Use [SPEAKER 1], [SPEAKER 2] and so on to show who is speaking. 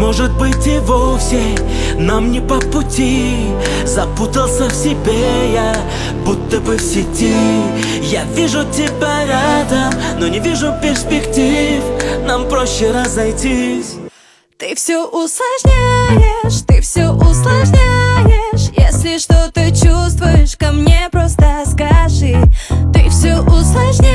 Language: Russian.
[SPEAKER 1] может быть и вовсе нам не по пути. Запутался в себе я, будто бы в сети. Я вижу тебя рядом, но не вижу перспектив. Нам проще разойтись.
[SPEAKER 2] Ты все усложняешь, ты все усложняешь. Если что-то чувствуешь, ко мне просто скажи. Ты все усложняешь.